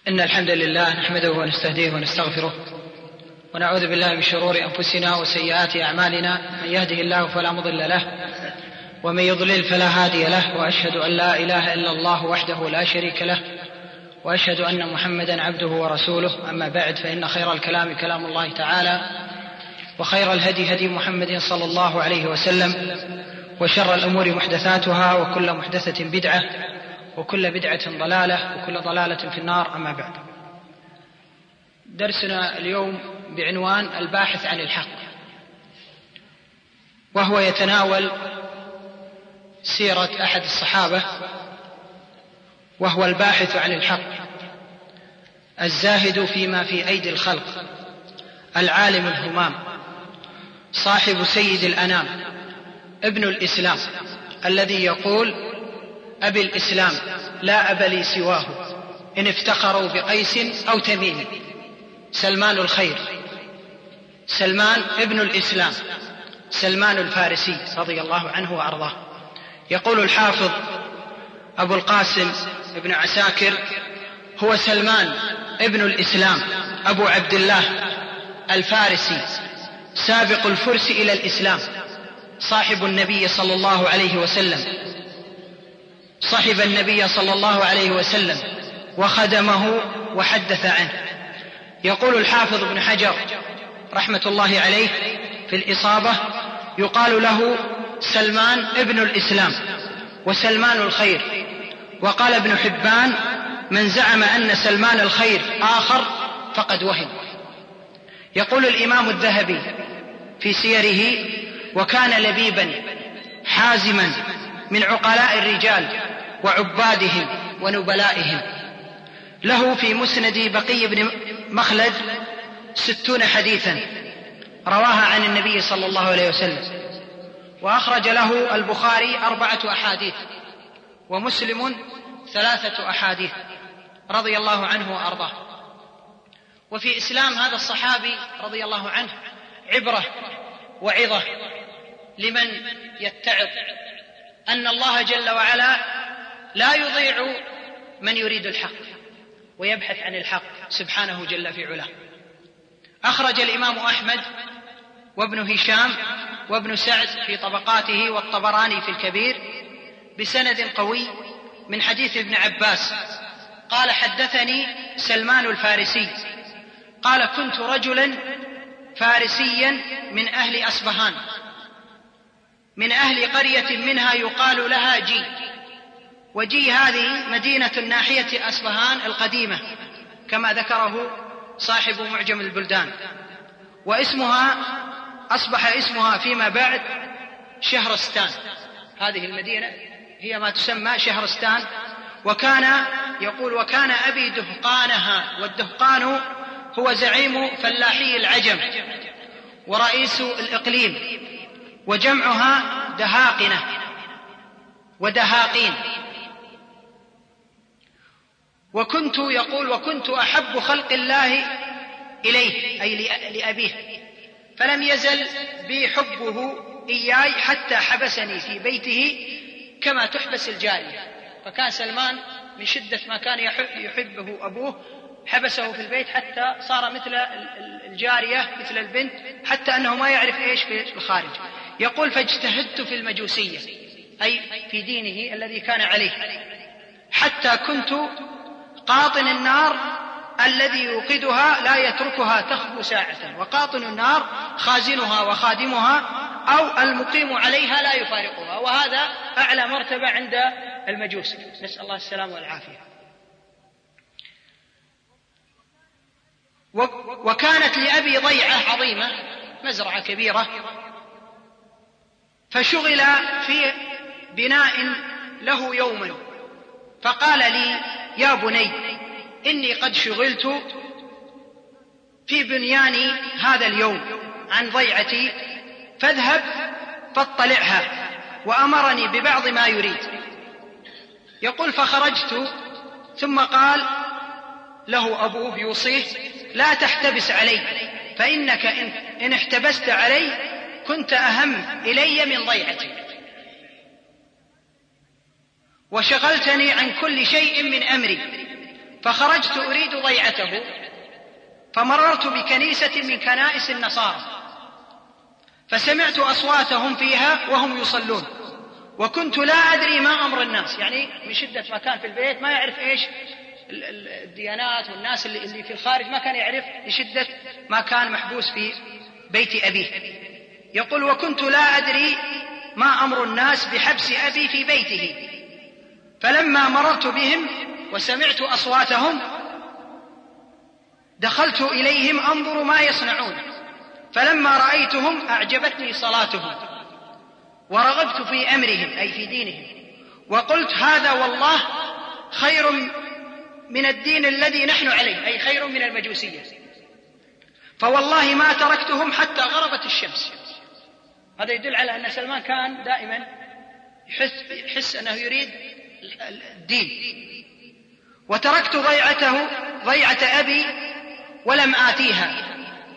إن الحمد لله نحمده ونستهديه ونستغفره ونعوذ بالله من شرور أنفسنا وسيئات أعمالنا. من يهده الله فلا مضل له ومن يضلل فلا هادي له، وأشهد أن لا إله إلا الله وحده لا شريك له، وأشهد أن محمدا عبده ورسوله. أما بعد، فإن خير الكلام كلام الله تعالى، وخير الهدي هدي محمد صلى الله عليه وسلم، وشر الأمور محدثاتها، وكل محدثة بدعة، وكل بدعة ضلالة، وكل ضلالة في النار. أما بعد، درسنا اليوم بعنوان الباحث عن الحق، وهو يتناول سيرة أحد الصحابة، وهو الباحث عن الحق، الزاهد فيما في أيدي الخلق، العالم الهمام، صاحب سيد الأنام، ابن الإسلام، الذي يقول: أبي الإسلام لا أب لي سواه، إن افتخروا بقيس أو تميم. سلمان الخير، سلمان ابن الإسلام، سلمان الفارسي رضي الله عنه وأرضاه. يقول الحافظ أبو القاسم ابن عساكر: هو سلمان ابن الإسلام أبو عبد الله الفارسي، سابق الفرس إلى الإسلام، صاحب النبي صلى الله عليه وسلم، صحب النبي صلى الله عليه وسلم وخدمه وحدث عنه. يقول الحافظ ابن حجر رحمة الله عليه في الإصابة: يقال له سلمان ابن الإسلام وسلمان الخير. وقال ابن حبان: من زعم أن سلمان الخير آخر فقد وهم. يقول الإمام الذهبي في سيره: وكان لبيبا حازما من عقلاء الرجال وعبادهم ونبلائهم، له في مسند بقي بن مخلد 60 حديثا رواها عن النبي صلى الله عليه وسلم، وأخرج له البخاري 4 أحاديث، ومسلم 3 أحاديث، رضي الله عنه وأرضاه. وفي إسلام هذا الصحابي رضي الله عنه عبرة وعظة لمن يتعظ أن الله جل وعلا لا يضيع من يريد الحق ويبحث عن الحق سبحانه جل في علاه. أخرج الإمام أحمد وابن هشام وابن سعد في طبقاته، والطبراني في الكبير، بسند قوي من حديث ابن عباس قال: حدثني سلمان الفارسي قال: كنت رجلا فارسيا من أهل أصبهان، من أهل قرية منها يقال لها جي، وجي هذه مدينة ناحية أصبهان القديمة كما ذكره صاحب معجم البلدان، واسمها أصبح اسمها فيما بعد شهرستان. هذه المدينة هي ما تسمى شهرستان. وكان يقول: وكان أبي دهقانها، والدهقان هو زعيم فلاحي العجم ورئيس الإقليم، وجمعها دهاقنة ودهاقين. وكنت أحب خلق الله إليه، أي لأبيه، فلم يزل بي حبه إياي حتى حبسني في بيته كما تحبس الجارية. فكان سلمان من شدة ما كان يحبه أبوه حبسه في البيت حتى صار مثل الجارية، مثل البنت، حتى أنه ما يعرف إيش في الخارج. يقول: فاجتهدت في المجوسية، أي في دينه الذي كان عليه، حتى كنت قاطن النار الذي يوقدها لا يتركها تخبو ساعة، وقاطن النار خازنها وخادمها أو المقيم عليها لا يفارقها، وهذا أعلى مرتبة عند المجوس، نسأل الله السلامة والعافية. وكانت لأبي ضيعة عظيمة، مزرعة كبيرة، فشغل في بناء له يوما، فقال لي: يا بني، إني قد شغلت في بنياني هذا اليوم عن ضيعتي، فاذهب فاطلعها، وأمرني ببعض ما يريد. يقول: فخرجت، ثم قال له أبوه يوصيه: لا تحتبس علي، فإنك إن احتبست علي كنت أهم إلي من ضيعتي، وشغلتني عن كل شيء من أمري، فخرجت أريد ضيعته، فمررت بكنيسة من كنائس النصارى، فسمعت أصواتهم فيها وهم يصلون، وكنت لا أدري ما أمر الناس، يعني من شدة ما كان في البيت ما يعرف إيش الديانات والناس اللي في الخارج، ما كان يعرف لشدة ما كان محبوس في بيت أبيه. يقول: وكنت لا أدري ما أمر الناس بحبس أبي في بيته، فلما مررت بهم وسمعت أصواتهم دخلت إليهم أنظر ما يصنعون، فلما رأيتهم أعجبتني صلاتهم ورغبت في أمرهم أي في دينهم، وقلت: هذا والله خير من الدين الذي نحن عليه، أي خير من المجوسية، فوالله ما تركتهم حتى غربت الشمس. هذا يدل على أن سلمان كان دائما يحس أنه يريد الدين. وتركت ضيعة أبي ولم آتيها،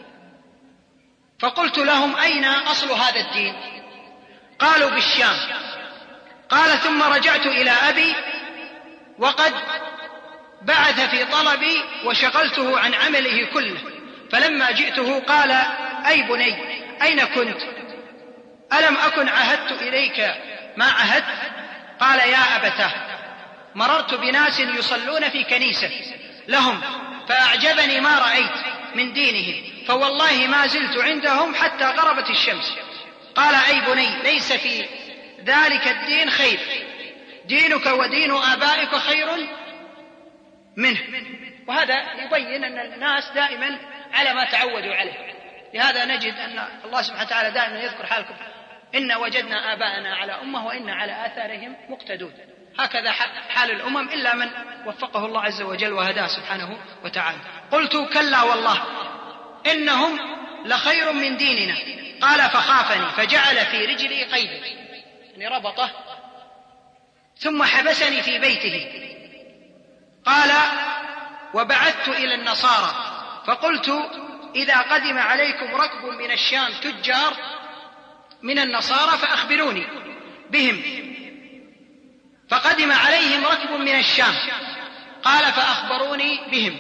فقلت لهم: أين أصل هذا الدين؟ قالوا: بالشام. قال: ثم رجعت إلى أبي وقد بعث في طلبي وشغلته عن عمله كله، فلما جئته قال: أي بني، أين كنت؟ ألم أكن عهدت إليك ما عهدت؟ قال: يا أبتاه، مررت بناس يصلون في كنيسة لهم فأعجبني ما رأيت من دينهم، فوالله ما زلت عندهم حتى غربت الشمس. قال: أي بني، ليس في ذلك الدين خير، دينك ودين آبائك خير منه. وهذا يبين أن الناس دائما على ما تعودوا عليه. لهذا نجد أن الله سبحانه وتعالى دائما يذكر حالكم: إن وجدنا آباءنا على أمة وإن على آثارهم مقتدون. هكذا حال الأمم إلا من وفقه الله عز وجل وهداه سبحانه وتعالى. قلت: كلا والله إنهم لخير من ديننا. قال: فخافني فجعل في رجلي قيدا، يعني ربطه، ثم حبسني في بيته. قال: وبعثت إلى النصارى فقلت: إذا قدم عليكم ركب من الشام تجار من النصارى فأخبروني بهم. فقدم عليهم ركب من الشام، قال: فأخبروني بهم.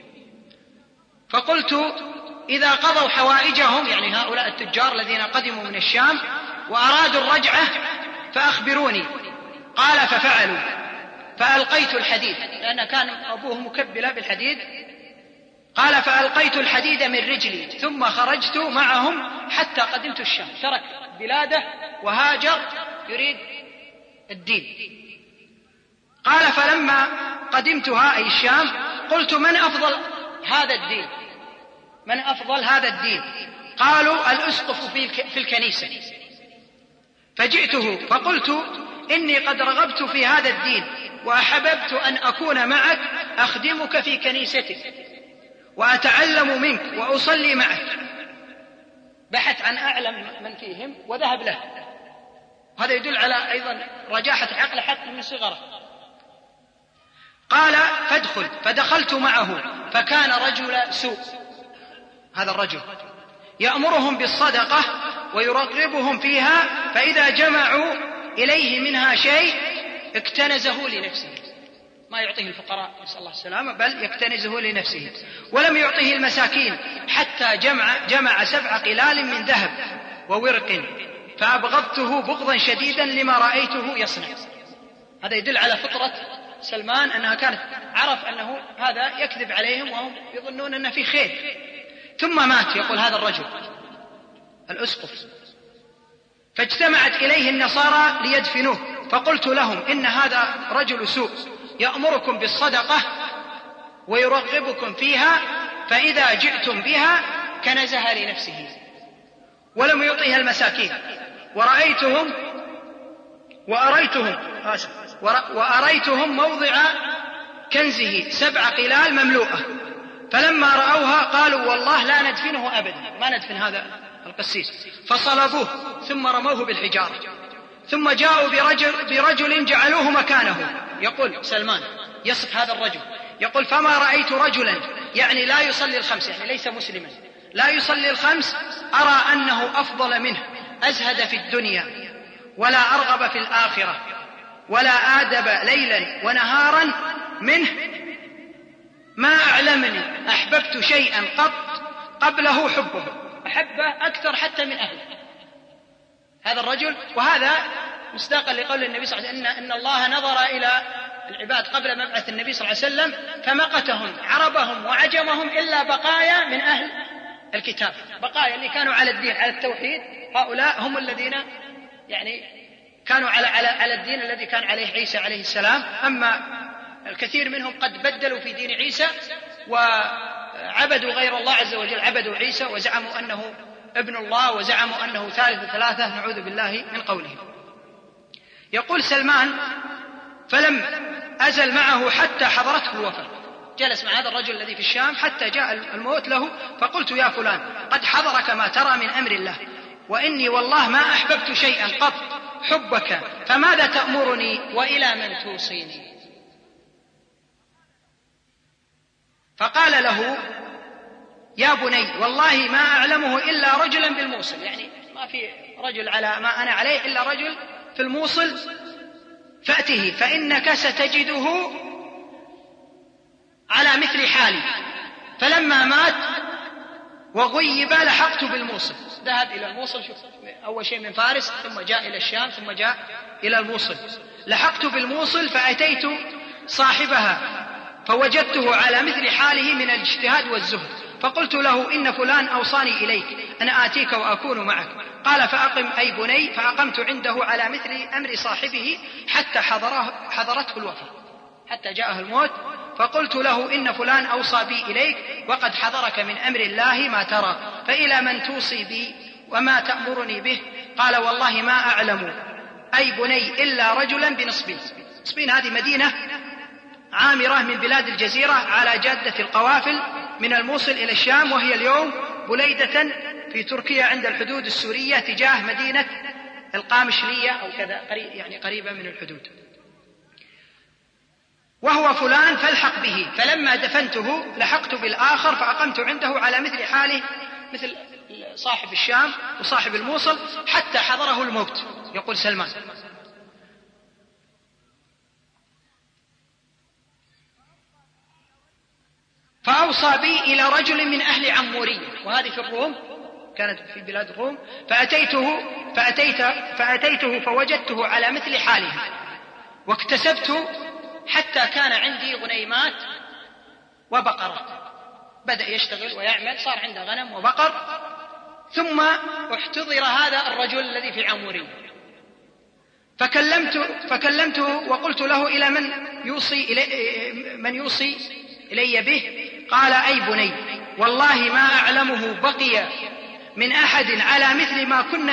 فقلت: إذا قضوا حوائجهم، يعني هؤلاء التجار الذين قدموا من الشام وأرادوا الرجعة، فأخبروني. قال: ففعلوا، فألقيت الحديد، لأن كان أبوه مكبلا بالحديد. قال: فألقيت الحديد من رجلي ثم خرجت معهم حتى قدمت الشام. ترك بلاده وهاجر يريد الدين. قال: فلما قدمتها أي الشام قلت: من أفضل هذا الدين؟ من أفضل هذا الدين؟ قالوا: الأسقف في الكنيسة. فجئته فقلت: إني قد رغبت في هذا الدين وأحببت أن أكون معك أخدمك في كنيستك وأتعلم منك وأصلي معك. بحث عن أعلم من فيهم وذهب له. هذا يدل على أيضا رجاحة عقل حتى من صغره. قال: فادخل. فدخلت معه فكان رجل سوء، هذا الرجل يأمرهم بالصدقة ويرغبهم فيها، فإذا جمعوا إليه منها شيء اكتنزه لنفسه، ما يعطيه الفقراء نسأل الله السلامة، بل يكتنزه لنفسه، ولم يعطيه المساكين حتى جمع 7 قلال من ذهب وورق، فأبغضته بغضا شديدا لما رأيته يصنع. هذا يدل على فطرة سلمان أنها كانت عرف أنه هذا يكذب عليهم وهم يظنون أنه في خير. ثم مات، يقول هذا الرجل الأسقف، فاجتمعت إليه النصارى ليدفنوه، فقلت لهم: إن هذا رجل سوء يأمركم بالصدقة ويرغبكم فيها، فإذا جئتم بها كنزها لنفسه ولم يعطيها المساكين، وأريتهم موضع كنزه 7 قلال مملوءة، فلما رأوها قالوا: والله لا ندفنه أبدا، ما ندفن هذا القسيس. فصلبوه ثم رموه بالحجارة، ثم جاءوا برجل جعلوه مكانه. يقول سلمان يصف هذا الرجل، يقول: فما رأيت رجلا، يعني لا يصلي الخمس، يعني ليس مسلما، لا يصلي الخمس، أرى أنه أفضل منه، أزهد في الدنيا ولا أرغب في الآخرة، ولا آدب ليلا ونهارا منه، ما أعلمني أحببت شيئا قط قبله حبه، أحبه أكثر حتى من أهله. هذا الرجل، وهذا مصداقا لقول النبي صلى الله عليه وسلم إن الله نظر إلى العباد قبل مبعث النبي صلى الله عليه وسلم فمقتهم عربهم وعجمهم إلا بقايا من أهل الكتاب، بقايا اللي كانوا على الدين على التوحيد، هؤلاء هم الذين يعني كانوا على الدين الذي كان عليه عيسى عليه السلام. أما الكثير منهم قد بدلوا في دين عيسى وعبدوا غير الله عز وجل، عبدوا عيسى وزعموا أنه ابن الله وزعموا أنه ثالث ثلاثة، نعوذ بالله من قولهم. يقول سلمان: فلم أزل معه حتى حضرته الوفاة، جلس مع هذا الرجل الذي في الشام حتى جاء الموت له، فقلت: يا فلان، قد حضرك ما ترى من أمر الله، وإني والله ما أحببت شيئا قط حبك، فماذا تأمرني وإلى من توصيني؟ فقال له: يا بني، والله ما أعلمه إلا رجلا بالموصل، يعني ما في رجل على ما أنا عليه إلا رجل في الموصل، فأته فإنك ستجده على مثل حالي. فلما مات وغيب لحقت بالموصل، ذهب إلى الموصل، أول شيء من فارس ثم جاء إلى الشام ثم جاء إلى الموصل. لحقت بالموصل فأتيت صاحبها فوجدته على مثل حاله من الاجتهاد والزهد، فقلت له: إن فلان أوصاني إليك أن آتيك وأكون معك. قال: فأقم أي بني. فأقمت عنده على مثل أمر صاحبه حتى حضرته الوفاة، حتى جاءه الموت. فقلت له: إن فلان أوصى بي إليك وقد حضرك من أمر الله ما ترى، فإلى من توصي بي وما تأمرني به؟ قال: والله ما أعلم أي بني إلا رجلا بنصبين. نصبين هذه مدينة عامرة من بلاد الجزيرة على جادة القوافل من الموصل إلى الشام، وهي اليوم بليدة في تركيا عند الحدود السورية تجاه مدينة القامشلية أو كذا، يعني قريبة من الحدود. وهو فلان فالحق به. فلما دفنته لحقت بالآخر فأقمت عنده على مثل حاله، مثل صاحب الشام وصاحب الموصل، حتى حضره الموت. يقول سلمان: فأوصى بي إلى رجل من أهل عمورية، وهذه في الروم، كانت في بلاد الروم. فأتيته فوجدته على مثل حاله، واكتسبت حتى كان عندي غنيمات وبقرات. بدأ يشتغل ويعمل، صار عنده غنم وبقر. ثم احتضر هذا الرجل الذي في عمورية، فكلمته وقلت له: إلى من يوصي إلي به؟ قال: أي بني، والله ما أعلمه بقي من أحد على مثل ما كنا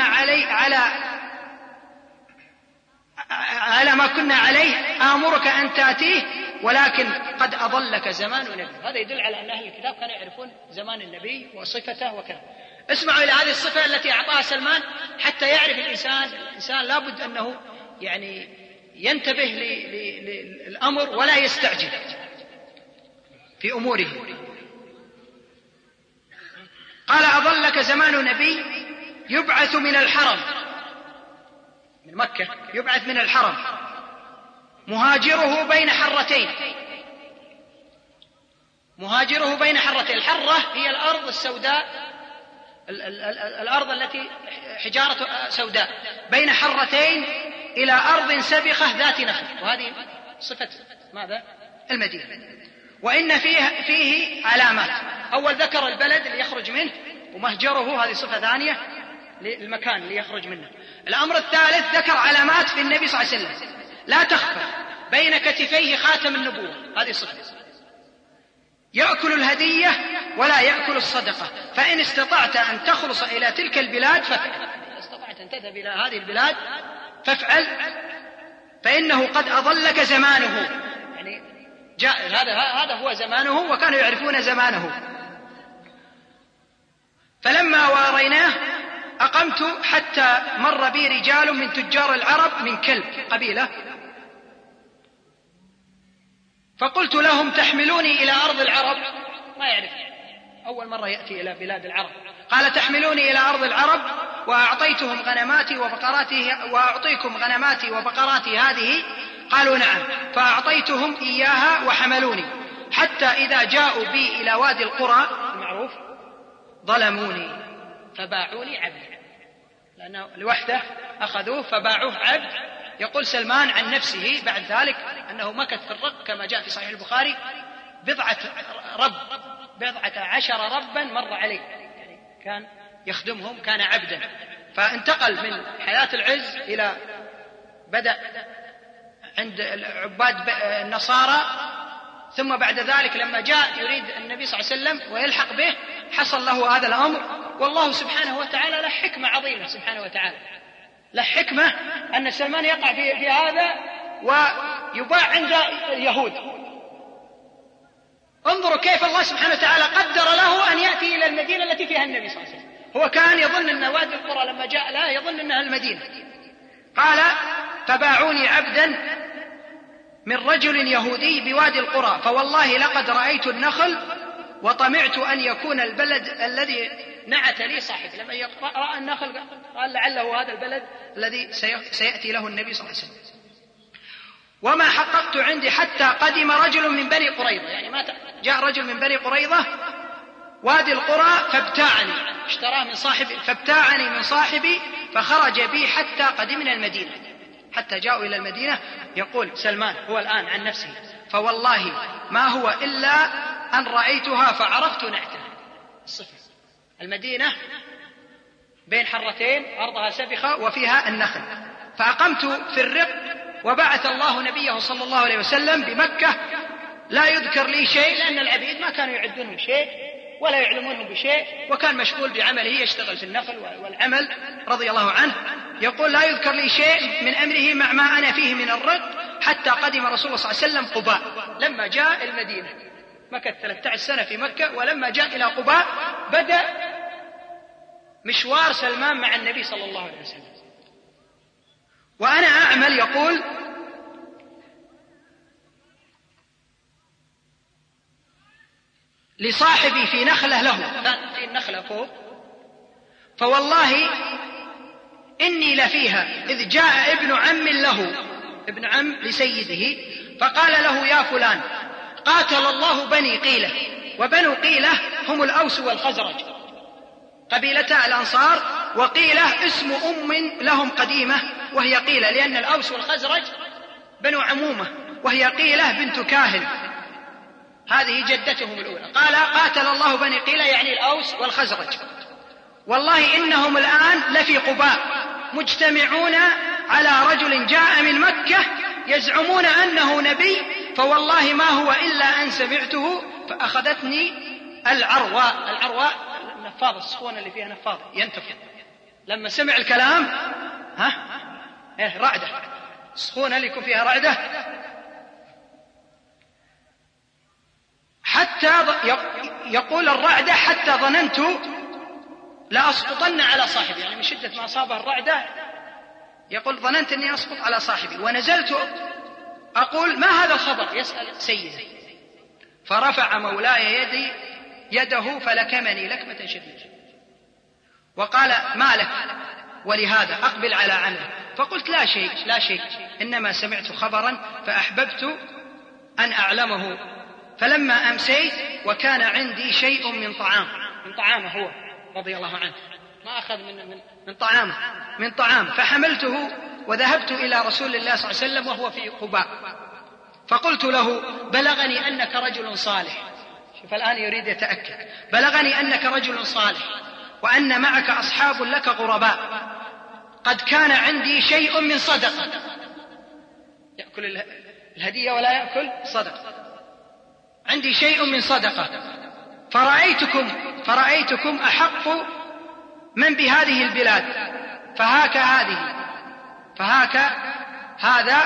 على ما كنا عليه، آمرك أن تأتيه، ولكن قد أضلك زمان النبي. هذا يدل على أن أهل الكتاب كانوا يعرفون زمان النبي وصفته وكذا. اسمعوا إلى هذه الصفة التي أعطاها سلمان حتى يعرف الإنسان لابد أنه يعني ينتبه للأمر ولا يستعجل في أموره. قال: أضلك زمان نبي يبعث من الحرم، من مكة، يبعث من الحرم، مهاجره بين حرتين. الحرة هي الأرض السوداء، الأرض التي حجارة سوداء، بين حرتين إلى أرض سبخة ذات نخل. وهذه صفة ماذا؟ المدينة. وإن فيه علامات. أول ذكر البلد اللي يخرج منه ومهجره، هذه صفة ثانية للمكان اللي يخرج منه. الأمر الثالث ذكر علامات في النبي صلى الله عليه وسلم: لا تخفى بين كتفيه خاتم النبوة، هذه صفة. يأكل الهدية ولا يأكل الصدقة، فإن استطعت أن تخلص إلى تلك البلاد فافعل. إن استطعت أن تذهب إلى هذه البلاد فافعل، فإنه قد أضلك زمانه. يعني جاء هذا هو زمانه، وكانوا يعرفون زمانه. فلما واريناه أقمت حتى مر بي رجال من تجار العرب من كلب قبيلة، فقلت لهم: تحملوني إلى أرض العرب. ما يعرف، أول مرة يأتي إلى بلاد العرب. قال: تحملوني إلى أرض العرب وأعطيكم غنماتي وبقراتي هذه. قالوا: نعم. فأعطيتهم إياها وحملوني حتى إذا جاءوا بي إلى وادي القرى المعروف ظلموني فباعوني عبدا، لأنه لوحده أخذوه فباعوه عبد. يقول سلمان عن نفسه بعد ذلك أنه مكث في الرق كما جاء في صحيح البخاري 11 ربا مر عليه، يعني كان يخدمهم، كان عبدا. فانتقل من حياة العز إلى بدأ عند عباد النصارى، ثم بعد ذلك لما جاء يريد النبي صلى الله عليه وسلم ويلحق به حصل له هذا الأمر. والله سبحانه وتعالى له حكمة عظيمة، سبحانه وتعالى له حكمة أن سلمان يقع في هذا ويباع عند اليهود. انظروا كيف الله سبحانه وتعالى قدر له أن يأتي إلى المدينة التي فيها النبي صلى الله عليه وسلم. هو كان يظن أن وادي القرى لما جاء لا يظن أنها المدينة. قال فباعوني عبدا من رجل يهودي بوادي القرى، فوالله لقد رأيت النخل وطمعت أن يكون البلد الذي نعت لي صاحب. لما رأى النخل قال لعله هذا البلد الذي سيأتي له النبي صلى الله عليه وسلم. وما حققت عندي حتى قدم رجل من بني قريظة، يعني ما جاء رجل من بني قريظة وادي القرى فابتاعني، اشتراه من صاحبي فابتاعني من صاحبي فخرج بي حتى قدمنا المدينة، حتى جاءوا إلى المدينة. يقول سلمان هو الآن عن نفسه فوالله ما هو إلا أن رأيتها فعرفت نعتها. الصفة المدينة بين حرتين أرضها سبخة وفيها النخل، فأقمت في الرق وبعث الله نبيه صلى الله عليه وسلم بمكة لا يذكر لي شيء، لأن العبيد ما كانوا يعدونه بشيء ولا يعلمونه بشيء، وكان مشغول بعمله يشتغل في النخل والعمل رضي الله عنه. يقول لا يذكر لي شيء من أمره مع ما أنا فيه من الرق حتى قدم رسول الله صلى الله عليه وسلم قباء. لما جاء المدينة مكث 13 سنة في مكة، ولما جاء إلى قباء بدأ مشوار سلمان مع النبي صلى الله عليه وسلم. وأنا أعمل يقول لصاحبي في نخلة له، في النخلة فوق، فوالله إني لفيها إذ جاء ابن عم له، ابن عم لسيده، فقال له يا فلان قاتل الله بني قيلة. وبنو قيلة هم الأوس والخزرج، قبيلتا الأنصار، وقيلة اسم أم لهم قديمة وهي قيلة، لأن الأوس والخزرج بنو عمومة وهي قيلة بنت كاهل، هذه جدتهم الأولى. قال قاتل الله بني قيلة يعني الأوس والخزرج. والله إنهم الآن لفي قباء مجتمعون على رجل جاء من مكة يزعمون أنه نبي، فوالله ما هو إلا أن سمعته فأخذتني العرواء. العرواء النفاض، السخونة اللي فيها نفاض ينتفض. لما سمع الكلام رعدة، السخونة اللي يكون فيها رعدة، حتى يقول الرعدة حتى ظننت لأسقطن على صاحبي، يعني من شدة ما أصابه الرعدة يقول ظننت أني أسقط على صاحبي. ونزلت أقول ما هذا الخبر؟ يسأل سيدي، فرفع مولاي يده فلكمني لكمة شديدة وقال ما لك ولهذا أقبل على عمله. فقلت لا شيء، إنما سمعت خبرا فأحببت أن أعلمه. فلما أمسيت وكان عندي شيء من طعامه هو رضي الله عنه، ما أخذ من طعام، فحملته وذهبت إلى رسول الله صلى الله عليه وسلم وهو في قباء، فقلت له بلغني أنك رجل صالح. شوف الآن يريد يتأكد، بلغني أنك رجل صالح وأن معك أصحاب لك غرباء، قد كان عندي شيء من صدقة، يأكل الهدية ولا يأكل صدقة، عندي شيء من صدقة، فرأيتكم أحق من بهذه البلاد، فهاك هذا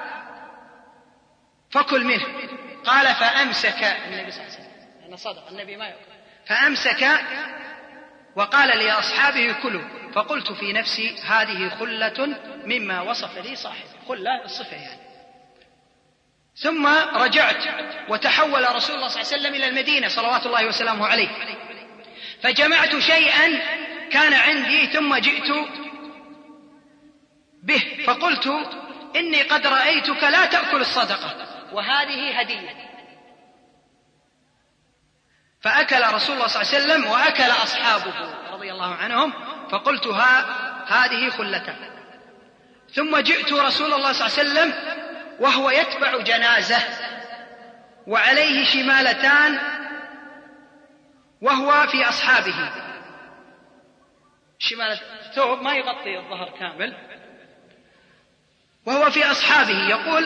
فكل منه. قال فأمسك النبي صلى الله عليه وسلم، أنا صدق النبي ما يأكل، فأمسك وقال لأصحابه كلوا. فقلت في نفسي هذه خلة مما وصف لي صاحب، خلة الصفة يعني. ثم رجعت وتحول رسول الله صلى الله عليه وسلم إلى المدينة صلوات الله وسلامه عليه، فجمعت شيئا كان عندي ثم جئت به، فقلت إني قد رأيتك لا تأكل الصدقة وهذه هدية، فأكل رسول الله صلى الله عليه وسلم وأكل أصحابه رضي الله عنهم، فقلت هذه خلته. ثم جئت رسول الله صلى الله عليه وسلم وهو يتبع جنازة وعليه شمالتان وهو في أصحابه، شمالة ثوب ما يغطي الظهر كامل، وهو في أصحابه. يقول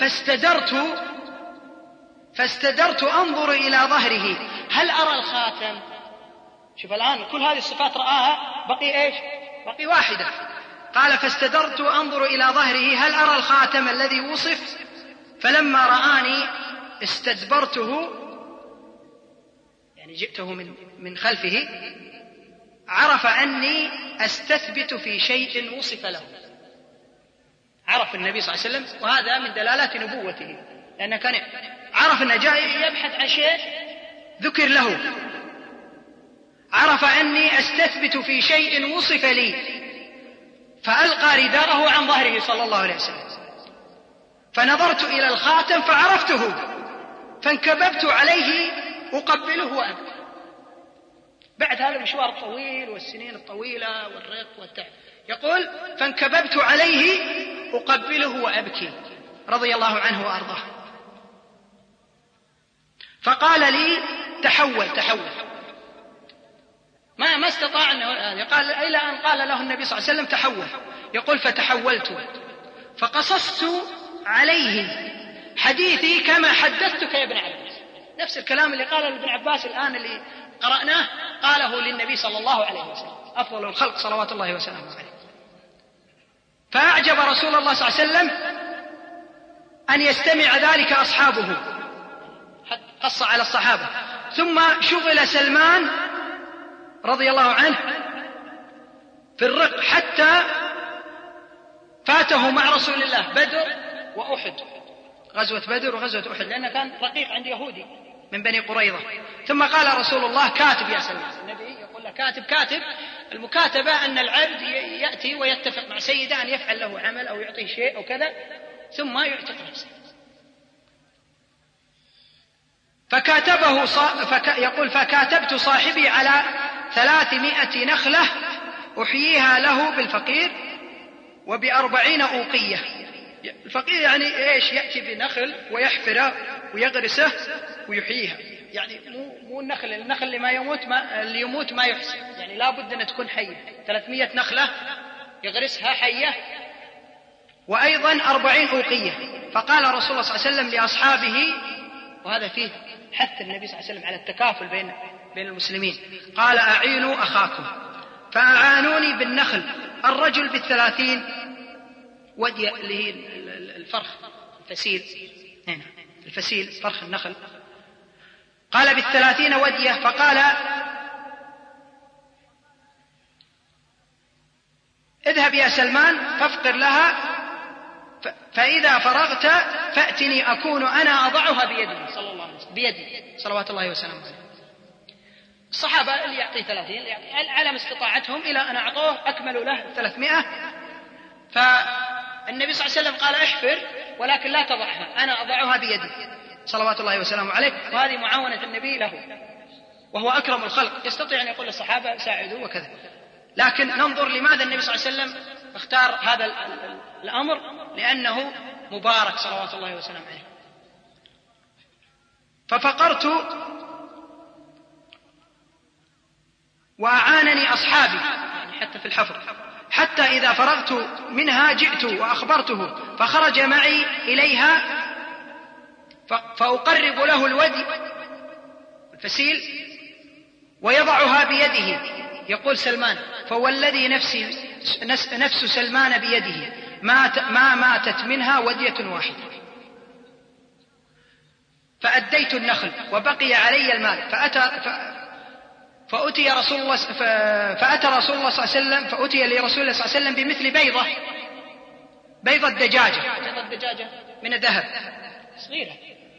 فاستدرت أنظر إلى ظهره هل أرى الخاتم. شوف الآن كل هذه الصفات رآها، بقي إيش؟ بقي واحدة. قال فاستدرت أنظر إلى ظهره هل أرى الخاتم الذي وصف، فلما رآني استدبرته، يعني جئته من خلفه، عرف أني أستثبت في شيء وصف له. عرف النبي صلى الله عليه وسلم، وهذا من دلالات نبوته، لأنه كان عرف أنه جاء يبحث عن شيء ذكر له. عرف أني أستثبت في شيء وصف لي، فألقى رداءه عن ظهره صلى الله عليه وسلم، فنظرت إلى الخاتم فعرفته، فانكببت عليه أقبله وأبكي. بعد هذا المشوار الطويل والسنين الطويلة والرق والتعب، يقول فانكببت عليه أقبله وأبكي رضي الله عنه وأرضاه. فقال لي تحول. ما استطاع أنه قال إلى أن قال له النبي صلى الله عليه وسلم تحول. يقول فتحولت فقصصت عليه حديثي كما حدثتك يا ابن عباس. نفس الكلام اللي قاله لابن عباس الآن اللي قرأناه قاله للنبي صلى الله عليه وسلم، أفضل الخلق صلوات الله وسلامه عليه. فأعجب رسول الله صلى الله عليه وسلم أن يستمع ذلك أصحابه، قص على الصحابة. ثم شغل سلمان رضي الله عنه في الرق حتى فاته مع رسول الله بدر وأحد، غزوة بدر وغزوة أحد، لأنه كان رقيق عند يهودي من بني قريظة. ثم قال رسول الله كاتب يا سلمان. النبي يقول له كاتب. المكاتبة أن العبد يأتي ويتفق مع سيده أن يفعل له عمل أو يعطيه شيء أو كذا ثم يعتق نفسه. يقول فكاتبت صاحبي على 300 نخلة أحييها له بالفقير وب40 أوقية. الفقير يعني إيش؟ يأتي بنخل ويحفره ويغرسه ويحييها، يعني مو النخل اللي يموت ما يحسن، يعني لا بد أن تكون حية. 300 نخلة يغرسها حية، وأيضا 40 أوقية. فقال رسول الله صلى الله عليه وسلم لأصحابه، وهذا فيه حث النبي صلى الله عليه وسلم على التكافل بين المسلمين، قال أعينوا أخاكم. فأعانوني بالنخل، الرجل ب30 ودي اللي هي الفرخ الفسيل، هنا الفسيل فرخ النخل، قال ب30 ودية. فقال اذهب يا سلمان فافقر لها، فإذا فرغت فأتني أكون أنا أضعها بيدي صلى الله عليه وسلم، بيدي صلوات الله وسلامه عليه. الصحابة اللي يعطي 30 يعطي على ما استطاعتهم، إلى أن أعطوه أكملوا له 300. فالنبي صلى الله عليه وسلم قال احفر ولكن لا تضعها، أنا أضعها بيدي صلوات الله وسلامه عليه. وهذه معاونة النبي له، وهو أكرم الخلق، يستطيع أن يقول للصحابة ساعدوا وكذا. لكن ننظر لماذا النبي صلى الله عليه وسلم اختار هذا الأمر، لأنه مبارك صلوات الله وسلامه عليه. ففقرت وأعانني أصحابي، يعني حتى في الحفر، حتى إذا فرغت منها جئت وأخبرته، فخرج معي إليها فأقرب له الودي الفسيل ويضعها بيده. يقول سلمان فوالذي نفس سلمان بيده ما ماتت منها ودية واحدة. فأديت النخل وبقي علي المال، فأتي رسول الله صلى الله عليه وسلم، فأتي لرسول الله صلى الله عليه وسلم بمثل بيضة دجاجة من الذهب صغيرة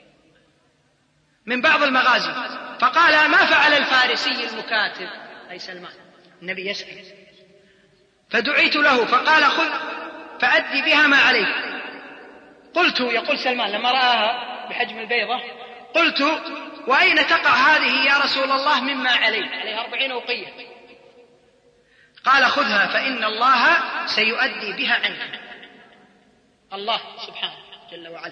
من بعض المغازي. فقال ما فعل الفارسي المكاتب أي سلمان؟ النبي يسأل. فدعيت له فقال خذ فأدي بها ما عليك. قلت، يقول سلمان لما رآها بحجم البيضة، قلت وأين تقع هذه يا رسول الله مما عليها 40 أوقية. قال خذها فإن الله سيؤدي بها عنك، الله سبحانه جل وعلا.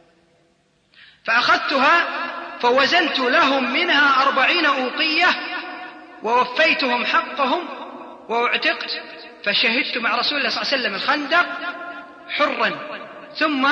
فأخذتها فوزنت لهم منها 40 أوقية ووفيتهم حقهم وأعتقت، فشهدت مع رسول الله صلى الله عليه وسلم الخندق حرا، ثم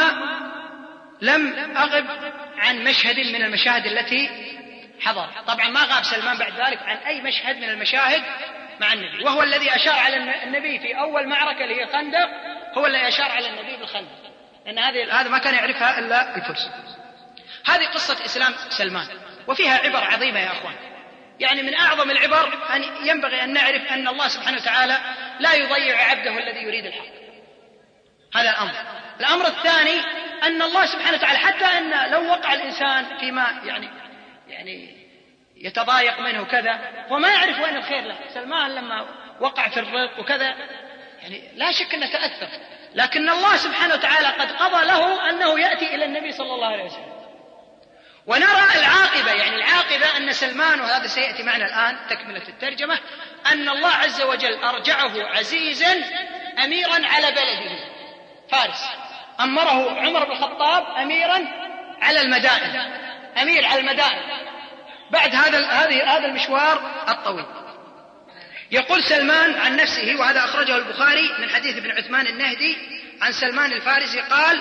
لم أغب عن مشهد من المشاهد التي حضر. طبعا ما غاب سلمان بعد ذلك عن أي مشهد من المشاهد مع النبي، وهو الذي أشار على النبي في أول معركة اللي هي الخندق، هو الذي أشار على النبي بالخندق، لأن هذا ما كان يعرفها إلا الفرس. هذه قصة إسلام سلمان، وفيها عبر عظيمة يا أخوان. يعني من أعظم العبر أن ينبغي أن نعرف أن الله سبحانه وتعالى لا يضيع عبده الذي يريد الحق. هذا الأمر الثاني أن الله سبحانه وتعالى حتى أن لو وقع الإنسان فيما يعني يتضايق منه كذا وما يعرف وين الخير له، سلمان لما وقع في الرق وكذا يعني لا شك أنه تأثر، لكن الله سبحانه وتعالى قد قضى له أنه يأتي إلى النبي صلى الله عليه وسلم. ونرى العاقبة، يعني العاقبة أن سلمان، وهذا سيأتي معنا الآن تكملة الترجمة، أن الله عز وجل أرجعه عزيزا أميرا على بلده فارس، أمره عمر بن الخطاب أميرا على المدائن، أمير على المدائن بعد هذا المشوار الطويل. يقول سلمان عن نفسه، وهذا أخرجه البخاري من حديث ابن عثمان النهدي عن سلمان الفارسي قال: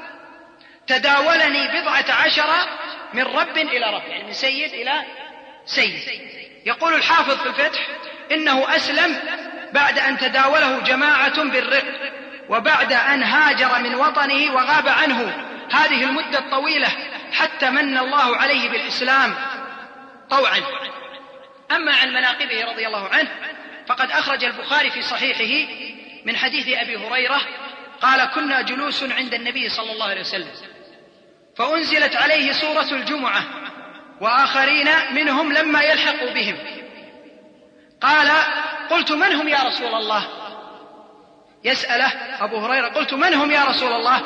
تداولني 17 من رب إلى رب، يعني من سيد إلى سيد. يقول الحافظ في الفتح: إنه أسلم بعد أن تداوله جماعة بالرق، وبعد أن هاجر من وطنه وغاب عنه هذه المدة الطويلة حتى من الله عليه بالإسلام طوعا. أما عن مناقبه رضي الله عنه فقد أخرج البخاري في صحيحه من حديث أبي هريرة قال: كنا جلوس عند النبي صلى الله عليه وسلم فأنزلت عليه سورة الجمعة وآخرين منهم لما يلحقوا بهم. قال: قلت: من هم يا رسول الله؟ يسأله أبو هريرة: قلت: من هم يا رسول الله؟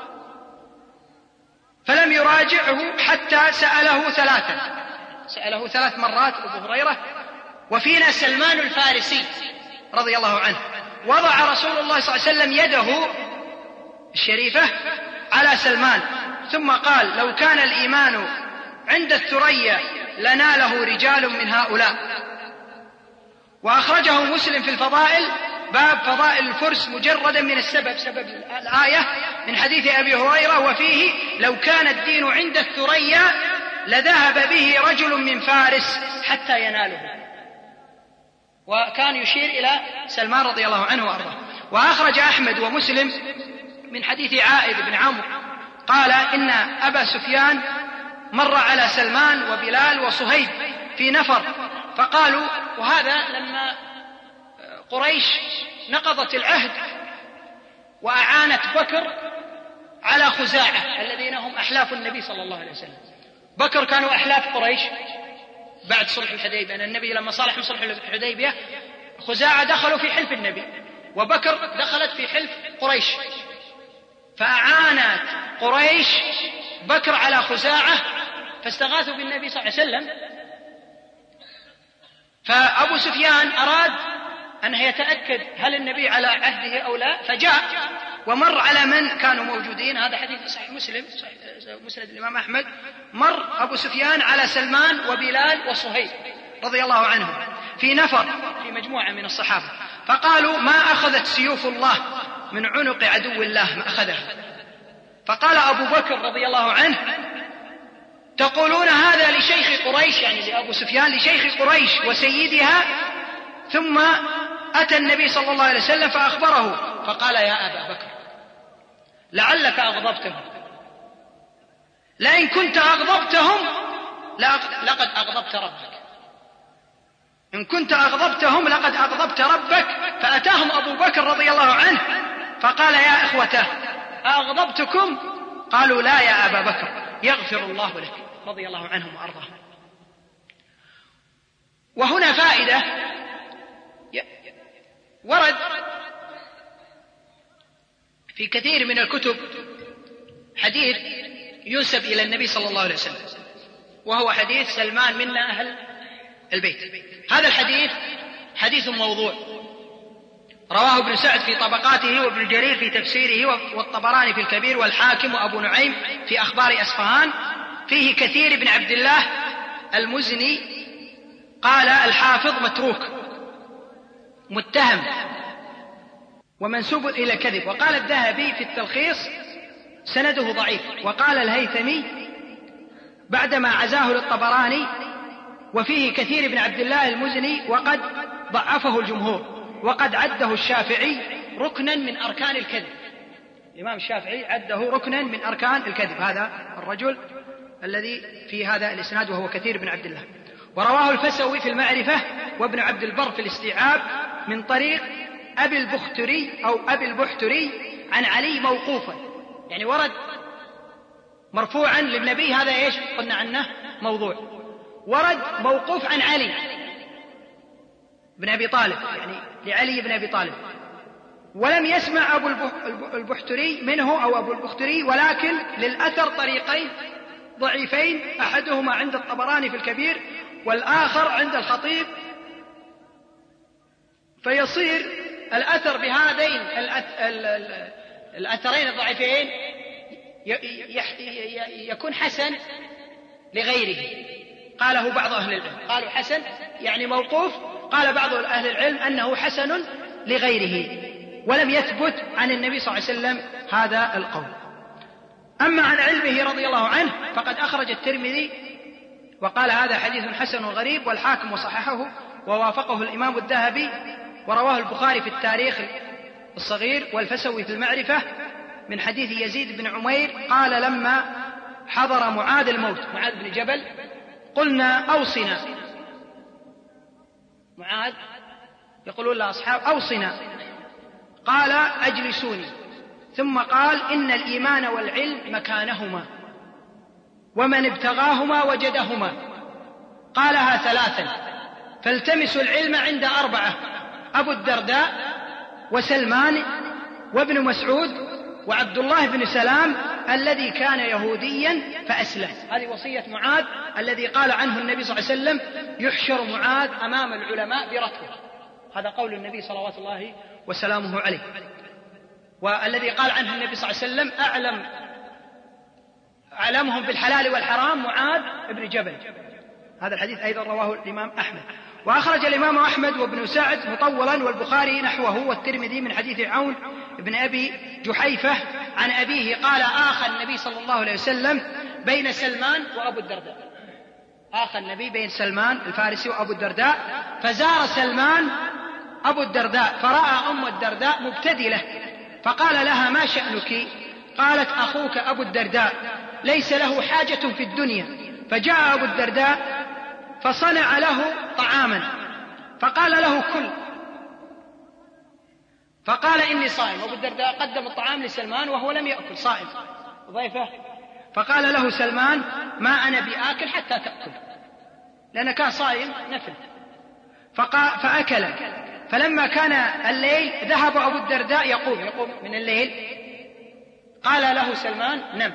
فلم يراجعه حتى سأله 3 مرات أبو هريرة. وفينا سلمان الفارسي رضي الله عنه، وضع رسول الله صلى الله عليه وسلم يده الشريفة على سلمان ثم قال: لو كان الإيمان عند الثريا لناله رجال من هؤلاء. وأخرجه مسلم في الفضائل باب فضائل الفرس مجردا من السبب، سبب الآية، من حديث أبي هريرة وفيه: لو كان الدين عند الثريا لذهب به رجل من فارس حتى يناله. وكان يشير إلى سلمان رضي الله عنه وأرضاه. وأخرج أحمد ومسلم من حديث عائد بن عمرو قال: إن أبا سفيان مر على سلمان وبلال وصهيب في نفر فقالوا، وهذا لما قريش نقضت العهد وأعانت بكر على خزاعة الذين هم أحلاف النبي صلى الله عليه وسلم. بكر كانوا أحلاف قريش بعد صلح الحديبية، أن النبي لما صالح من صلح الحديبية خزاعة دخلوا في حلف النبي، وبكر دخلت في حلف قريش، فأعانت قريش بكر على خزاعة فاستغاثوا بالنبي صلى الله عليه وسلم. فأبو سفيان أراد أن يتأكد هل النبي على عهده أو لا، فجاء ومر على من كانوا موجودين. هذا حديث صحيح مسلم، مسند الإمام أحمد. مر أبو سفيان على سلمان وبلال وصهيب رضي الله عنهم في نفر، في مجموعة من الصحابة، فقالوا: ما أخذت سيوف الله من عنق عدو الله ما أخذها. فقال أبو بكر رضي الله عنه: تقولون هذا لشيخ قريش، يعني لأبو سفيان، لشيخ قريش وسيدها. ثم أتى النبي صلى الله عليه وسلم فأخبره فقال: يا أبا بكر لعلك أغضبتهم، لئن كنت أغضبتهم لقد أغضبت ربك، إن كنت أغضبتهم لقد أغضبت ربك. فأتاهم أبو بكر رضي الله عنه فقال: يا إخوته أغضبتكم؟ قالوا: لا يا أبا بكر، يغفر الله لك، رضي الله عنهم وأرضاهم. وهنا فائدة، ورد في كثير من الكتب حديث ينسب إلى النبي صلى الله عليه وسلم، وهو حديث سلمان منا أهل البيت. هذا الحديث حديث موضوع، رواه ابن سعد في طبقاته، وابن جرير في تفسيره، والطبراني في الكبير، والحاكم، وأبو نعيم في أخبار أصفهان. فيه كثير بن عبد الله المزني، قال الحافظ متروك متهم ومنسوب إلى الكذب. وقال الذهبي في التلخيص سنده ضعيف. وقال الهيثمي بعدما عزاه للطبراني وفيه كثير بن عبد الله المزني وقد ضعفه الجمهور، وقد عده الشافعي ركنا من أركان الكذب. الإمام الشافعي عده ركنا من أركان الكذب هذا الرجل الذي في هذا الإسناد وهو كثير بن عبد الله. ورواه الفسوي في المعرفة وابن عبد البر في الاستيعاب من طريق أبي البختري أو أبي البحتري عن علي موقوفا، يعني ورد مرفوعا للنبي، هذا إيش قلنا عنه موضوع. ورد موقوف عن علي بن أبي طالب، يعني لعلي بن أبي طالب، ولم يسمع أبو البحتري منه أو أبو البختري، ولكن للأثر طريقين ضعيفين، أحدهما عند الطبراني في الكبير والآخر عند الخطيب، فيصير الأثر بهذين الأثرين الضعيفين يكون حسن لغيره. قاله بعض أهل العلم، قالوا حسن يعني موقوف، قال بعض أهل العلم أنه حسن لغيره، ولم يثبت عن النبي صلى الله عليه وسلم هذا القول. أما عن علمه رضي الله عنه فقد أخرج الترمذي وقال هذا حديث حسن غريب، والحاكم وصححه ووافقه الإمام الذهبي، ورواه البخاري في التاريخ الصغير والفسوي في المعرفة من حديث يزيد بن عمير قال لما حضر معاذ الموت، معاذ بن جبل، قلنا أوصنا، معاذ يقولون لأصحاب أوصنا، قال أجلسوني، ثم قال إن الإيمان والعلم مكانهما، ومن ابتغاهما وجدهما. قالها ثلاثا، فالتمسوا العلم عند أربعة: أبو الدرداء وسلمان وابن مسعود وعبد الله بن سلام الذي كان يهوديا فأسلم. هذه وصية معاذ الذي قال عنه النبي صلى الله عليه وسلم يحشر معاذ أمام العلماء برتبه، هذا قول النبي صلوات الله وسلامه عليه. والذي قال عنه النبي صلى الله عليه وسلم أعلمهم بالحلال والحرام معاذ بن جبل. هذا الحديث أيضا رواه الإمام أحمد. وأخرج الإمام أحمد وابن سعد مطولا، والبخاري نحوه، والترمذي من حديث عون بن أبي جحيفة عن أبيه قال آخى النبي صلى الله عليه وسلم بين سلمان وأبو الدرداء، آخى النبي بين سلمان الفارسي وأبو الدرداء، فزار سلمان أبو الدرداء فرأى أم الدرداء مبتدلة، فقال لها ما شأنك؟ قالت أخوك أبو الدرداء ليس له حاجة في الدنيا. فجاء أبو الدرداء فصنع له طعاما فقال له كل، فقال إني صائم. أبو الدرداء قدم الطعام لسلمان وهو لم يأكل، صائم ضيفه، فقال له سلمان ما أنا بآكل حتى تأكل، لأنه كان صائم نفل، فأكل. فلما كان الليل ذهب أبو الدرداء يقوم من الليل، قال له سلمان نم،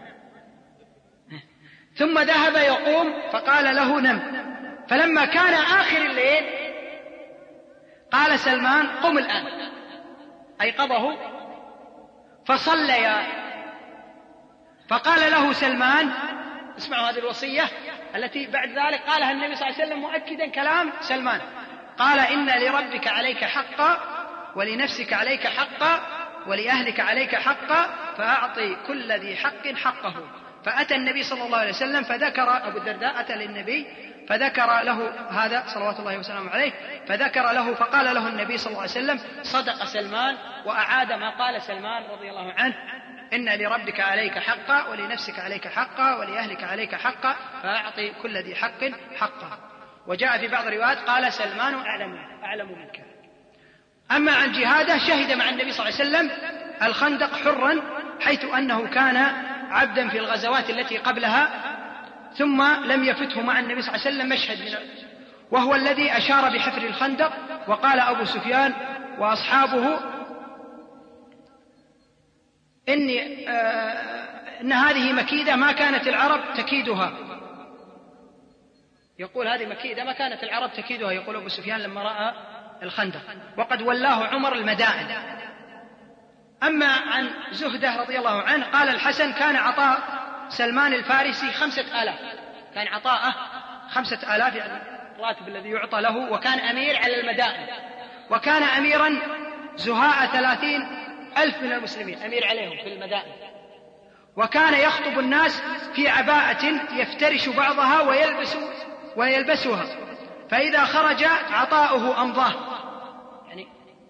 ثم ذهب يقوم فقال له نم، فلما كان آخر الليل قال سلمان قم الآن، أيقظه فصليا. فقال له سلمان، اسمعوا هذه الوصية التي بعد ذلك قالها النبي صلى الله عليه وسلم مؤكدا كلام سلمان، قال إن لربك عليك حقا ولنفسك عليك حقا ولأهلك عليك حقا فأعطي كل ذي حق حقه. فأتى النبي صلى الله عليه وسلم فذكر، أبو الدرداء أتى للنبي فذكر له هذا صلوات الله وسلامه عليه، فذكر له فقال له النبي صلى الله عليه وسلم صدق سلمان، وأعاد ما قال سلمان رضي الله عنه إن لربك عليك حقا ولنفسك عليك حقا ولأهلك عليك حقا فأعطي كل ذي حق حقا. وجاء في بعض الروايات قال سلمان أعلم منك. أما عن جهاده شهد مع النبي صلى الله عليه وسلم الخندق حرا، حيث أنه كان عبدا في الغزوات التي قبلها، ثم لم يفته مع النبي صلى الله عليه وسلم مشهد وهو الذي أشار بحفر الخندق. وقال أبو سفيان وأصحابه إن هذه مكيدة ما كانت العرب تكيدها، يقول هذه مكيدة ما كانت العرب تكيدها، يقول أبو سفيان لما رأى الخندق، وقد ولاه عمر المدائن. أما عن زهدة رضي الله عنه قال الحسن: كان عطاء سلمان الفارسي 5000، كان عطاءه 5000 يعني الراتب الذي يعطى له، وكان أمير على المدائن، وكان أميرا زهاء 30,000 من المسلمين أمير عليهم في المدائن، وكان يخطب الناس في عباءة يفترش بعضها ويلبسها، فإذا خرج عطاؤه أمضاه، يعني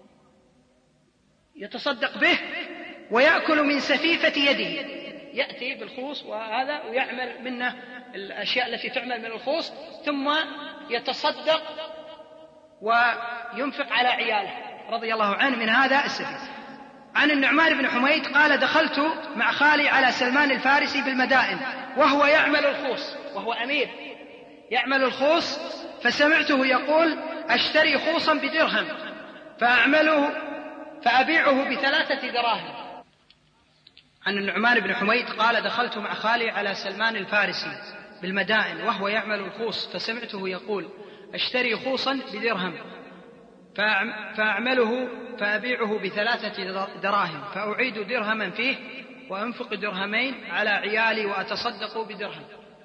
يتصدق به ويأكل من سفيفة يده، يأتي بالخوص وهذا ويعمل منه الأشياء التي تعمل من الخوص، ثم يتصدق وينفق على عياله رضي الله عنه من هذا السفيف. عن النعمان بن حميد قال: دخلت مع خالي على سلمان الفارسي بالمدائن وهو يعمل الخوص، وهو أمير يعمل الخوص، فسمعته يقول: أشتري خوصا بدرهم فأبيعه ب3 دراهم. عن النعمان بن حميد قال: دخلت مع خالي على سلمان الفارسي بالمدائن وهو يعمل الخوص، فسمعته يقول: أشتري خوصا بدرهم فأبيعه ب3 دراهم، فأعيد درهما فيه وأنفق درهمين على عيالي وأتصدق بدرهم.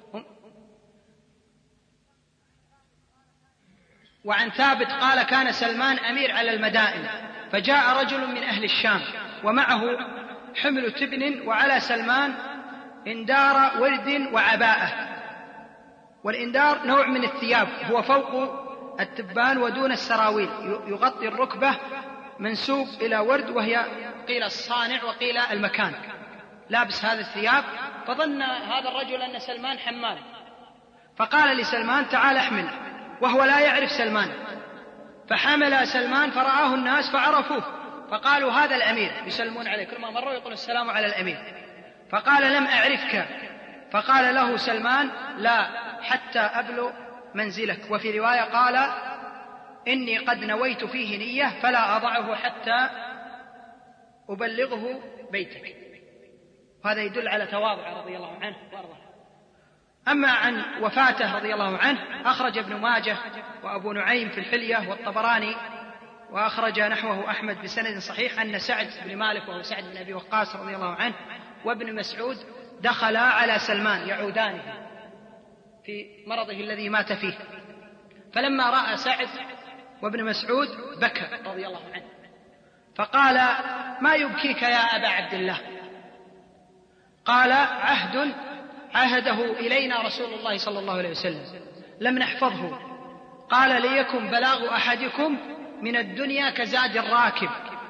وعن ثابت قال: كان سلمان أمير على المدائن، فجاء رجل من أهل الشام ومعه حمل تبن، وعلى سلمان إندار ورد وعباءة، والإندار نوع من الثياب هو فوق التبان ودون السراويل، يغطي الركبة، منسوب إلى ورد، وهي قيل الصانع وقيل المكان، لابس هذا الثياب. فظن هذا الرجل أن سلمان حمال، فقال لسلمان: تعال احمل، وهو لا يعرف سلمان، فحمل سلمان فرآه الناس فعرفوه، فقالوا: هذا الأمير، يسلمون عليه كل ما مروا يقول السلام على الأمير. فقال: لم أعرفك. فقال له سلمان: لا، حتى أبلغ منزلك. وفي رواية قال: إني قد نويت فيه نية فلا أضعه حتى أبلغه بيتك. وهذا يدل على تواضع رضي الله عنه وأرضاه. أما عن وفاته رضي الله عنه أخرج ابن ماجه وأبو نعيم في الحلية والطبراني، وأخرج نحوه أحمد بسند صحيح أن سعد بن مالك وهو سعد بن أبي وقاص رضي الله عنه وابن مسعود دخلا على سلمان يعودانه في مرضه الذي مات فيه، فلما رأى سعد وابن مسعود بكى رضي الله عنه، فقال: ما يبكيك يا أبا عبد الله؟ قال: عهد عهده إلينا رسول الله صلى الله عليه وسلم لم نحفظه. قال: ليكن بلاغ أحدكم من الدنيا كزاد الراكب،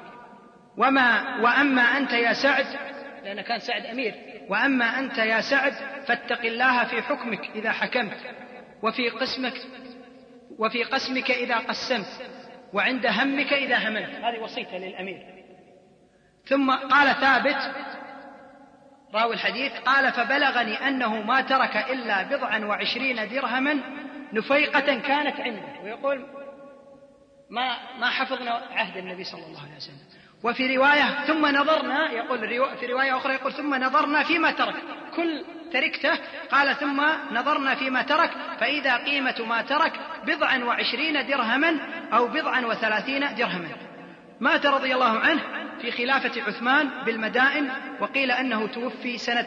وأما أنت يا سعد، لأن كان سعد أمير، وأما أنت يا سعد فاتق الله في حكمك إذا حكمت، وفي قسمك إذا قسمت، وعند همك إذا هممت. هذه وصيته للأمير. ثم قال ثابت راوي الحديث قال: فبلغني أنه ما ترك إلا 29 درهما نفيقة كانت عنده، ويقول ما حفظنا عهد النبي صلى الله عليه وسلم. وفي رواية ثم نظرنا، يقول في رواية أخرى يقول: ثم نظرنا فيما ترك، كل تركته قال ثم نظرنا فيما ترك فإذا قيمة ما ترك 29 درهما أو 39 درهما. مات رضي الله عنه في خلافة عثمان بالمدائن، وقيل أنه توفي سنة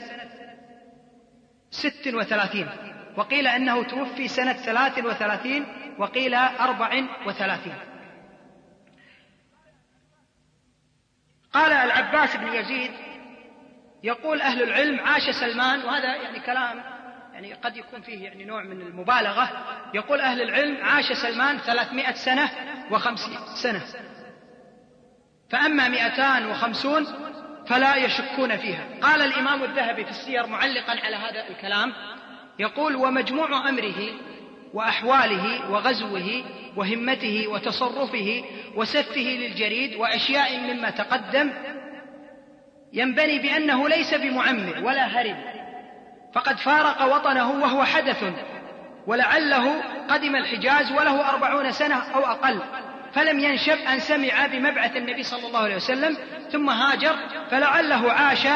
36، وقيل أنه توفي سنة 33، وقيل 34. قال العباس بن يزيد يقول: أهل العلم عاش سلمان، وهذا يعني كلام يعني قد يكون فيه يعني نوع من المبالغة، يقول أهل العلم عاش سلمان 300 سنة و50 سنة، فأما 250 فلا يشكون فيها. قال الإمام الذهبي في السير معلقا على هذا الكلام يقول: ومجموع أمره وأحواله وغزوه وهمته وتصرفه وسفه للجريد وأشياء مما تقدم ينبني بأنه ليس بمعمر ولا هرم، فقد فارق وطنه وهو حدث، ولعله قدم الحجاز وله 40 سنة أو أقل، فلم ينشب أن سمع بمبعث النبي صلى الله عليه وسلم ثم هاجر، فلعله عاش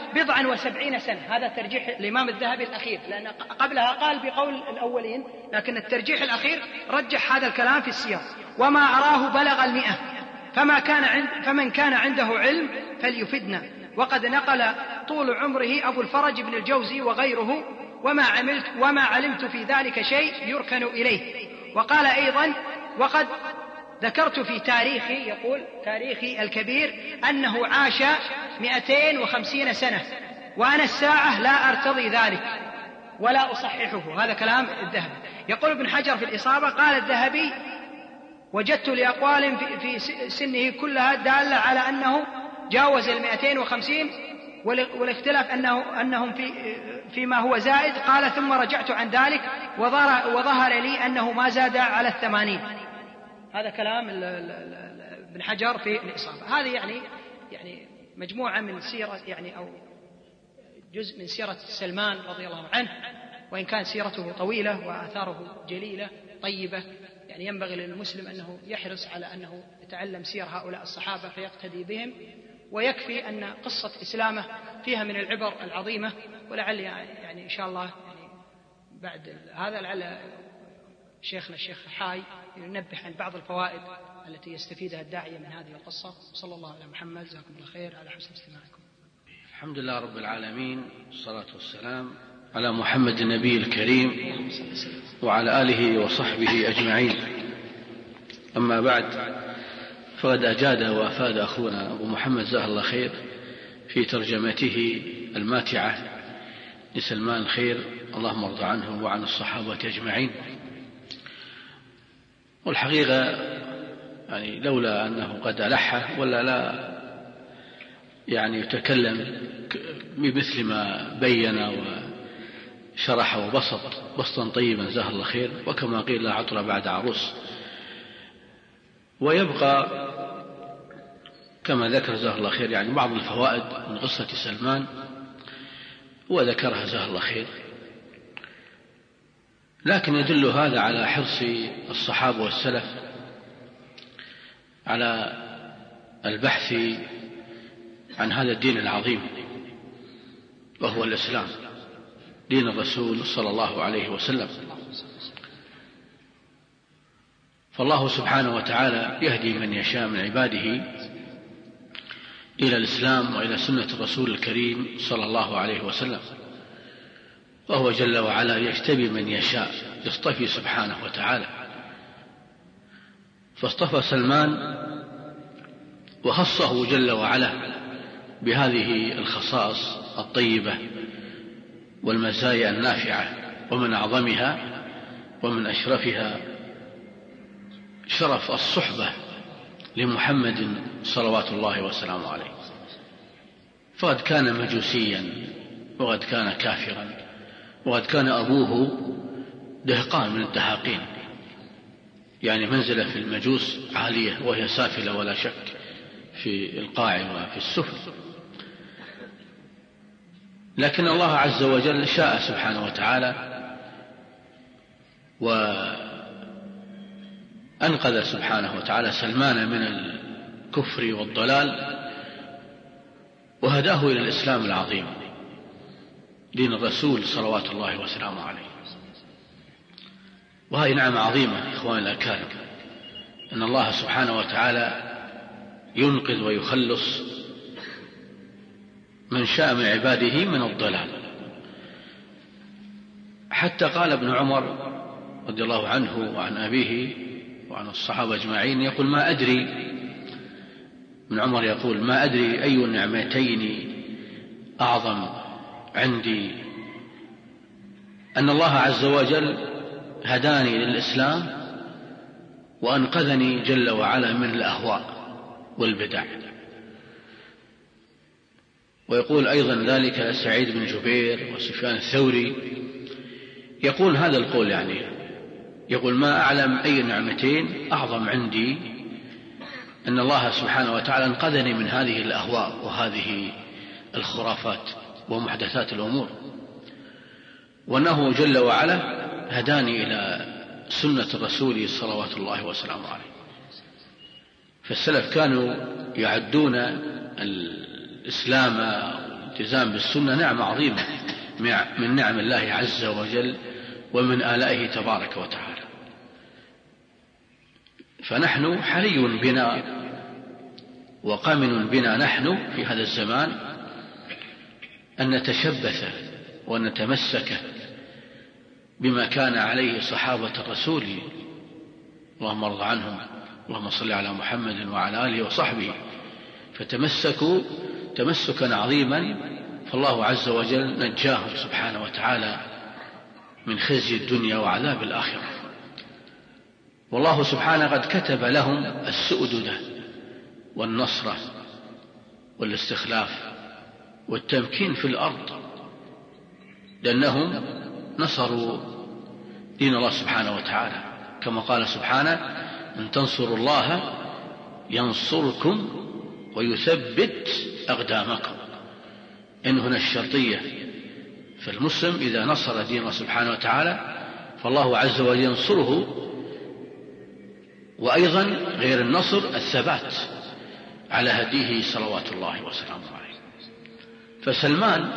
70 سنة. هذا ترجيح الإمام الذهبي الأخير، لأن قبلها قال بقول الأولين، لكن الترجيح الأخير رجح هذا الكلام في السير. وما أراه بلغ 100، فمن كان عنده علم فليفدنا. وقد نقل طول عمره أبو الفرج بن الجوزي وغيره: وما علمت في ذلك شيء يركن إليه. وقال أيضا: وقد ذكرت في تاريخي، يقول تاريخي الكبير، أنه عاش 250 سنة، وأنا الساعة لا أرتضي ذلك ولا أصححه. هذا كلام الذهبي. يقول ابن حجر في الإصابة: قال الذهبي: وجدت لأقوال في سنه كلها دالة على أنه جاوز 250، والاختلاف أنهم فيما هو زائد. قال: ثم رجعت عن ذلك وظهر لي أنه ما زاد على 80. هذا كلام ابن حجر في الإصابة. هذه يعني مجموعة من سيرة، يعني أو جزء من سيرة سلمان رضي الله عنه، وإن كان سيرته طويلة وآثاره جليلة طيبة. يعني ينبغي للمسلم أنه يحرص على أنه يتعلم سير هؤلاء الصحابة فيقتدي بهم، ويكفي أن قصة إسلامه فيها من العبر العظيمة. ولعل يعني إن شاء الله يعني بعد هذا لعل شيخنا الشيخ حاي ينبه عن بعض الفوائد التي يستفيدها الداعية من هذه القصة. صلى الله على محمد، جزاكم الله خير على حسن استماعكم. الحمد لله رب العالمين، والصلاة والسلام على محمد النبي الكريم وعلى آله وصحبه أجمعين. أما بعد، فقد أجاد وأفاد أخونا أبو محمد جزاه الله خير في ترجمته الماتعة لسلمان خير، اللهم ارض عنه وعن الصحابة أجمعين. والحقيقة يعني لولا أنه قد ألح ولا لا يعني يتكلم بمثل ما بين وشرح وبسط بسطا طيبا جزاه الله خير. وكما قيل: لا عطر بعد عروس. ويبقى كما ذكر جزاه الله خير يعني بعض الفوائد من قصة سلمان، وذكرها جزاه الله خير، لكن يدل هذا على حرص الصحابة والسلف على البحث عن هذا الدين العظيم، وهو الإسلام، دين الرسول صلى الله عليه وسلم. فالله سبحانه وتعالى يهدي من يشاء من عباده إلى الإسلام وإلى سنة الرسول الكريم صلى الله عليه وسلم، وهو جل وعلا يجتبي من يشاء، يصطفي سبحانه وتعالى. فاصطفى سلمان وخصه جل وعلا بهذه الخصائص الطيبة والمزايا النافعة، ومن أعظمها ومن أشرفها شرف الصحبة لمحمد صلوات الله وسلامه عليه. فقد كان مجوسيا، وقد كان كافرا، وقد كان أبوه دهقان من الدهاقين، يعني منزلة في المجوس عالية وهي سافلة ولا شك في القاع وفي السفل. لكن الله عز وجل شاء سبحانه وتعالى وأنقذ سبحانه وتعالى سلمان من الكفر والضلال، وهداه إلى الإسلام العظيم، دين الرسول صلوات الله وسلامه عليه. وهذه نعمة عظيمة إخواني الأكارم، أن الله سبحانه وتعالى ينقذ ويخلص من شاء من عباده من الضلال. حتى قال ابن عمر رضي الله عنه وعن أبيه وعن الصحابة أجمعين، يقول: ما أدري، ابن عمر يقول: ما أدري أي النعمتين أعظم عندي، أن الله عز وجل هداني للإسلام وأنقذني جل وعلا من الأهواء والبدع. ويقول أيضا ذلك سعيد بن جبير وسفيان الثوري، يقول هذا القول، يعني يقول: ما أعلم أي نعمتين أعظم عندي، أن الله سبحانه وتعالى انقذني من هذه الأهواء وهذه الخرافات ومحدثات الأمور، وأنه جل وعلا هداني إلى سنة الرسول صلوات الله وسلامه عليه. فالسلف كانوا يعدون الإسلام الالتزام بالسنة نعمة عظيمة من نعم الله عز وجل ومن آلائه تبارك وتعالى. فنحن حري بنا وقامن بنا نحن في هذا الزمان أن نتشبث وأن نتمسك بما كان عليه صحابة الرسول، اللهم ارض عنهم، اللهم صل على محمد وعلى آله وصحبه، فتمسكوا تمسكا عظيما، فالله عز وجل نجاهم سبحانه وتعالى من خزي الدنيا وعذاب الآخرة. والله سبحانه قد كتب لهم السؤدد والنصر والاستخلاف والتمكين في الأرض، لأنهم نصروا دين الله سبحانه وتعالى، كما قال سبحانه: إن تنصروا الله ينصركم ويثبت أقدامكم. إن هنا الشرطية، فالمسلم إذا نصر دين الله سبحانه وتعالى فالله عز وجل ينصره، وأيضا غير النصر الثبات على هديه صلوات الله وسلامه عليه. فسلمان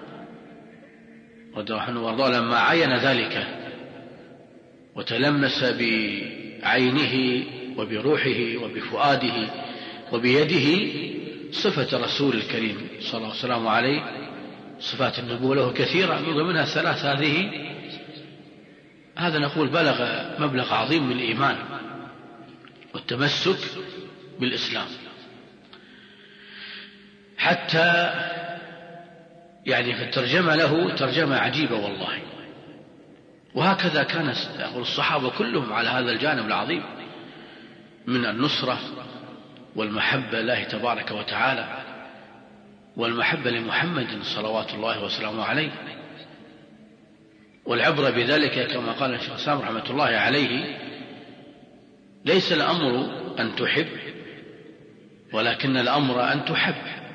رضي الله عنه وارضاه لما عين ذلك وتلمس بعينه وبروحه وبفؤاده وبيده صفة الرسول الكريم صلى الله عليه وسلم عليه، صفات النبوة له كثيرة، من ضمنها الثلاث هذه، هذا نقول بلغ مبلغ عظيم من الإيمان والتمسك بالإسلام، حتى يعني في الترجمة له ترجمة عجيبة والله. وهكذا كان الصحابة كلهم على هذا الجانب العظيم من النصرة والمحبة لله تبارك وتعالى والمحبة لمحمد صلوات الله وسلامه عليه. والعبرة بذلك كما قال الشيخ الإسلام رحمة الله عليه: ليس الأمر أن تحب، ولكن الأمر أن تحب.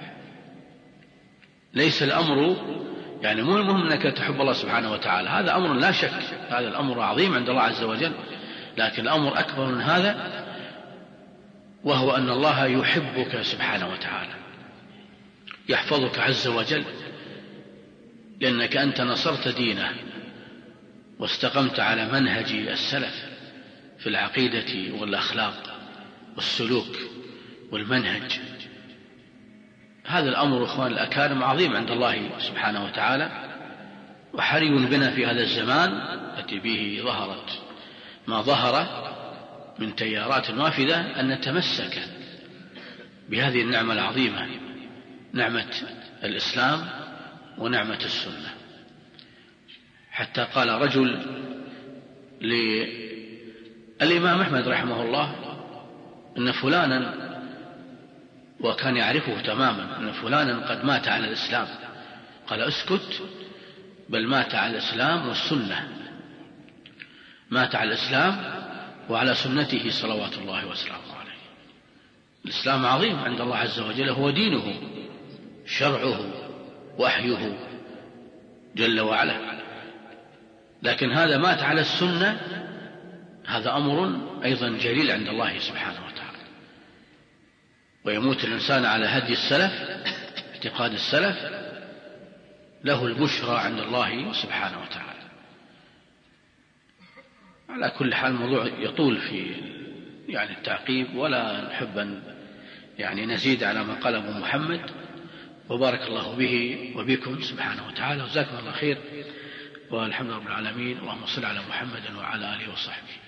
ليس الأمر يعني مو المهم أنك تحب الله سبحانه وتعالى، هذا أمر لا شك، هذا الأمر عظيم عند الله عز وجل، لكن الأمر أكبر من هذا، وهو أن الله يحبك سبحانه وتعالى، يحفظك عز وجل، لأنك أنت نصرت دينه واستقمت على منهج السلف في العقيدة والأخلاق والسلوك والمنهج. هذا الأمر إخوان الأكارم عظيم عند الله سبحانه وتعالى، وحري بنا في هذا الزمان التي به ظهرت ما ظهر من تيارات وافدة أن نتمسك بهذه النعمة العظيمة، نعمة الإسلام ونعمة السنة. حتى قال رجل للإمام أحمد رحمه الله أن فلانا، وكان يعرفه تماما، أن فلانا قد مات على الإسلام، قال: اسكت، بل مات على الإسلام والسنة، مات على الإسلام وعلى سنته صلوات الله وسلامه عليه. الإسلام عظيم عند الله عز وجل، هو دينه، شرعه، وحيه جل وعلا، لكن هذا مات على السنة، هذا أمر أيضا جليل عند الله سبحانه وتعالى. ويموت الإنسان على هدي السلف، اعتقاد السلف، له البشرى عند الله سبحانه وتعالى. على كل حال الموضوع يطول في يعني التعقيب، ولا نحب أن يعني نزيد على ما قال أبو محمد، وبارك الله به وبكم سبحانه وتعالى، وجزاكم الله خير، والحمد لله رب العالمين، اللهم صل على محمد وعلى آله وصحبه.